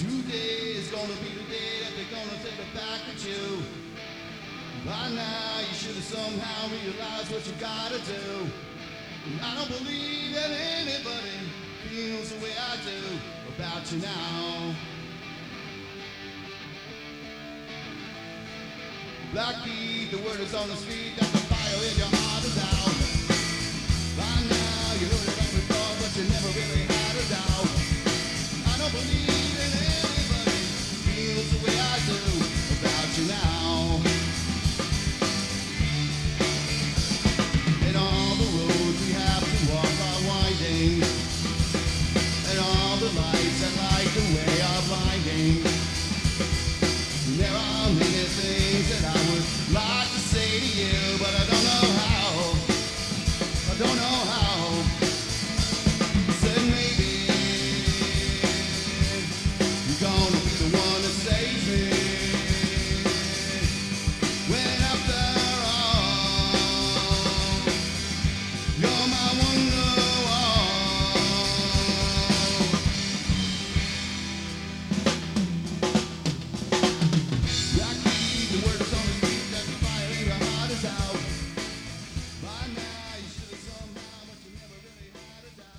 Today is gonna be the day that they're gonna take it back at you. By now you should have somehow realized what you gotta do. And I don't believe that anybody feels the way I do about you now. Blackbeat, the word is on the street that the fire in your heart is out.